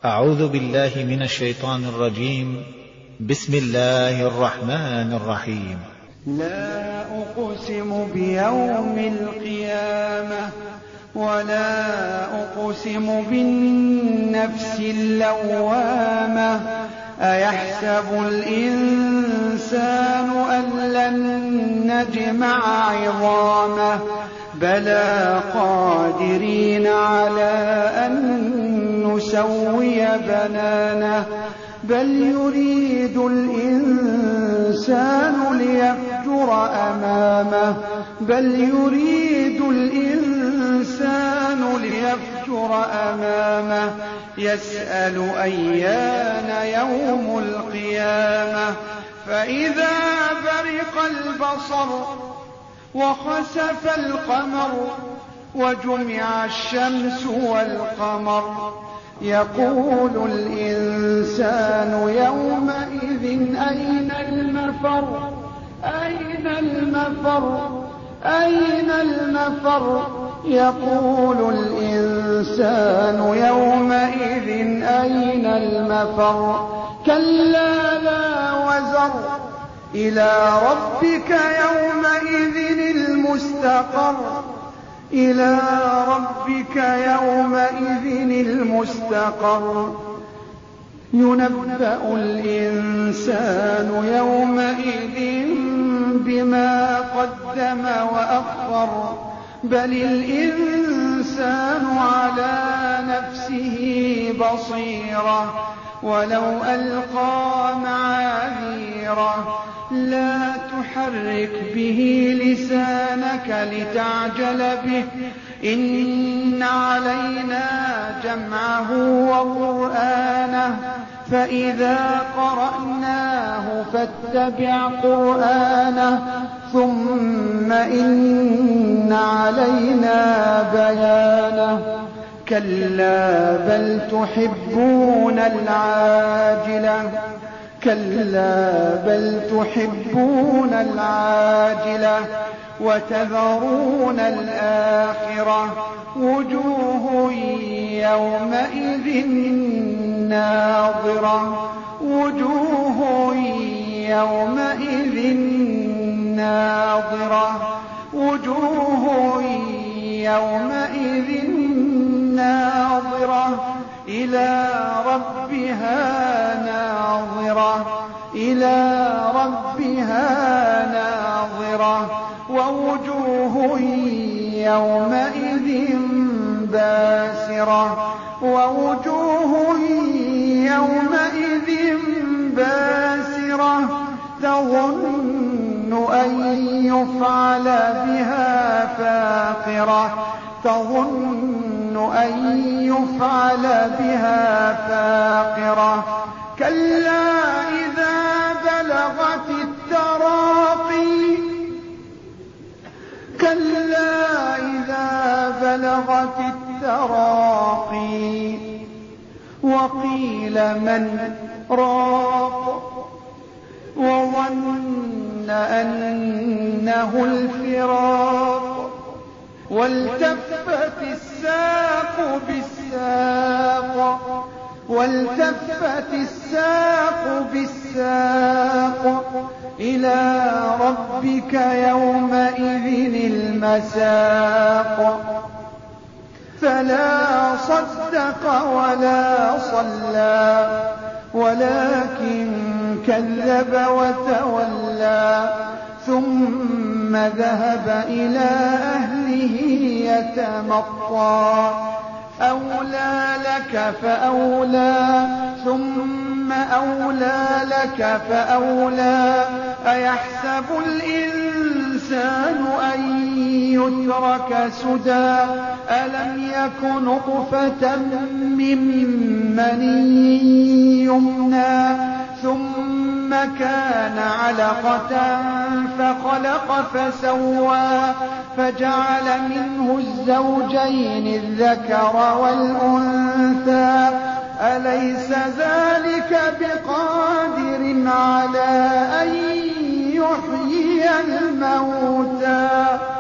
أعوذ بالله من الشيطان الرجيم. بسم الله الرحمن الرحيم. لا أقسم بيوم القيامة ولا أقسم بالنفس اللوامة أيحسب الإنسان أن لن نجمع عظامه بلى قادرين على أن نسوي بنانه بل يريد الإنسان ليفجر أمامه يسأل أيان يوم القيامة فإذا برق البصر وخسف القمر وجمع الشمس والقمر يقول الإنسان يومئذ أين المفر يقول الإنسان يومئذ أين المفر كلا لا وزر إلى ربك يومئذ المستقر ينبأ الإنسان يومئذ بما قدم وأخر بل الإنسان على نفسه بصيرة ولو ألقى معاذيره لا تحرك به لسانك لتعجل به إن علينا جمعه وقرآنه فإذا قرأناه فاتبع قرآنه ثم إن علينا بيانه كلا بل تحبون العاجلة وتذرون الآخرة وجوه يومئذ ناظرة إلى ربها ناظرة ووجوه يومئذ باسرة تظن أن يفعل بها فاقرة كلا إذا بلغت التراقي وقيل من راق وظن أنه الفراق والتفت الساق بالساق إلى ربك يومئذ المساق فلا صدق ولا صلى ولكن كذب وتولى ثم ذهب إلى أهله يتمطى أولى لك فأولى أيحسب الإنسان أن يترك سدى ألم يك نطفة من مني يمنى ثم كان علقة فخلق فسوى فجعل منه الزوجين الذكر والأنثى أليس ذلك بقادر على أن يحيي الموتى